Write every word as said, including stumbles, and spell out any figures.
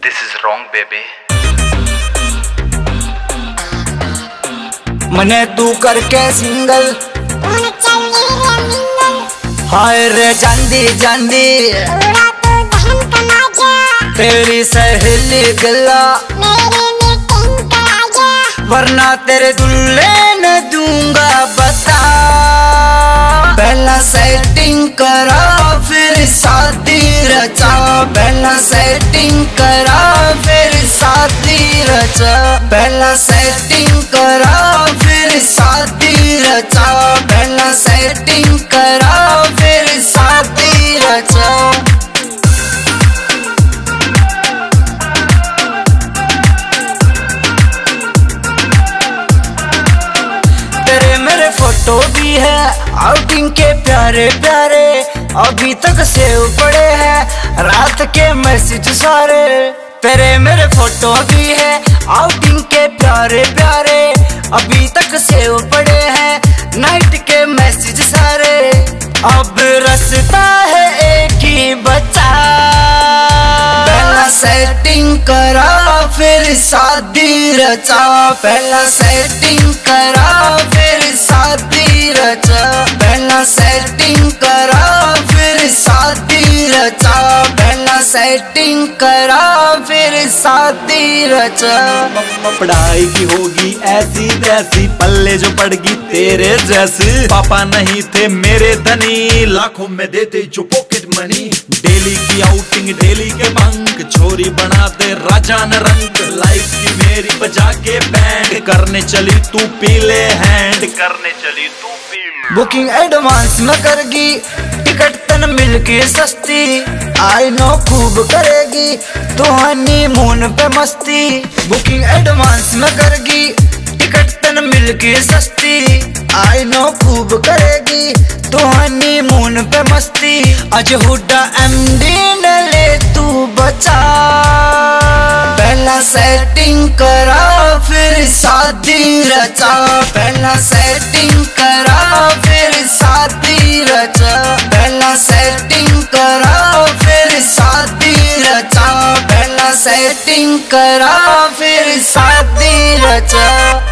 This is wrong, baby. मने तू करके सिंगल हाय रे जांदी जांदी तेरी सहेली गला वरना तेरे दुल्ले न दूंगा बता। पहला सेटिंग करा फिर शादी रचा, पहला सेटिंग करा फिर शादी रचा, पहला सेटिंग करा फिर शादी रचा, पहला सेटिंग करा फिर शादी रचा। फोटो भी है आउटिंग के प्यारे प्यारे, अभी तक सेव पड़े हैं रात के मैसेज सारे। तेरे मेरे फोटो भी है आउटिंग के प्यारे प्यारे, अभी तक सेव पड़े हैं नाइट के मैसेज सारे। अब रास्ता है एक ही बचा, पहला सेटिंग करा फिर शादी रचा, पहला सेटिंग करा फिर शादी रचा, पहला सेटिंग करा फिर शादी रचा, पहला सेटिंग करा फिर शादी रचा। पढ़ाई की होगी ऐसी तैसी, पल्ले जो पड़गी तेरे जैसे। पापा नहीं थे मेरे धनी, लाखों में देते जो पॉकेट मनी। डेली की आउटिंग डेली के बंक, छोरी बनाते राजा न रंग। लाइफ की मेरी बजा के बैंड, करने चली तू पीले हैंड, करने चली तू पीले। बुकिंग एडवांस में करगी टिकट तन मिलके सस्ती, आई नो खूब करेगी तो हनीमून पे मस्ती। बुकिंग एडवांस में करगी टिकट तन मिलके सस्ती, आई नो खूब करेगी तो हनीमून पे मस्ती। आज हुड्डा एमडी न ले तू बचा, पहला सेटिंग करा फिर शादी रचा, पहला सेटिंग करा फिर शादी रचा, पहला सेटिंग करा फिर शादी रचा, पहला सेटिंग करा फिर शादी रचा।